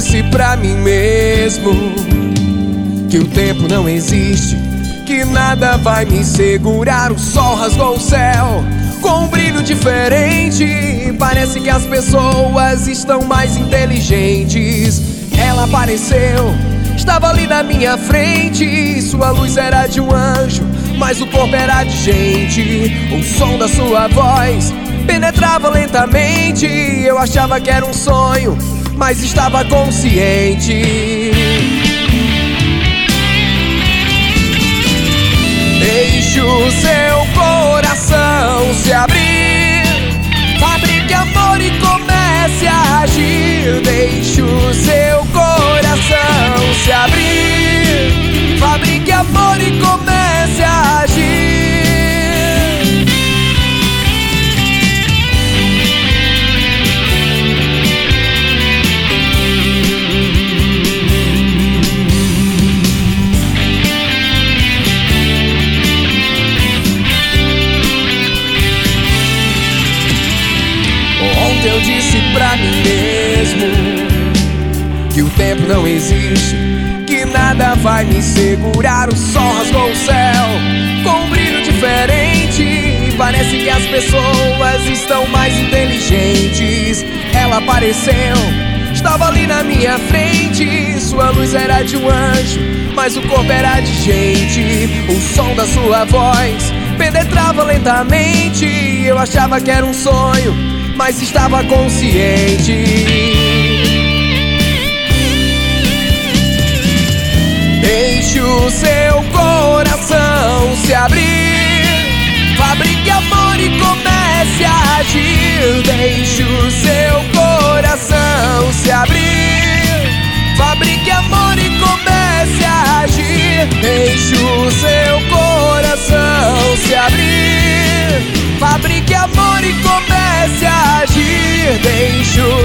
disse pra mim mesmo que o tempo não existe, que nada vai me segurar. O sol rasgou o céu com um brilho diferente. Parece que as pessoas estão mais inteligentes. Ela apareceu, estava ali na minha frente. Sua luz era de um anjo, mas o corpo era de gente. O som da sua voz penetrava lentamente. Eu achava que era um sonho, mas estava consciente. Deixe o seu coração se abrir, fabrique amor e comece a agir. Deixe o seu coração se abrir, fabrique amor e comece a agir. Ontem eu disse pra mim mesmo que o tempo não existe, que nada vai me segurar. O sol rasgou o céu com um brilho diferente. Parece que as pessoas estão mais inteligentes. Ela apareceu, estava ali na minha frente. Sua luz era de um anjo, mas o corpo era de gente. O som da sua voz penetrava lentamente. Eu achava que era um sonho, mas estava consciente. Deixe o seu coração se abrir, fabrique amor e comece a agir. Deixe o seu coração se abrir, fabrique amor e comece a agir. Deixe o seu coração se abrir, fabrique amor e comece a agir. Deixe o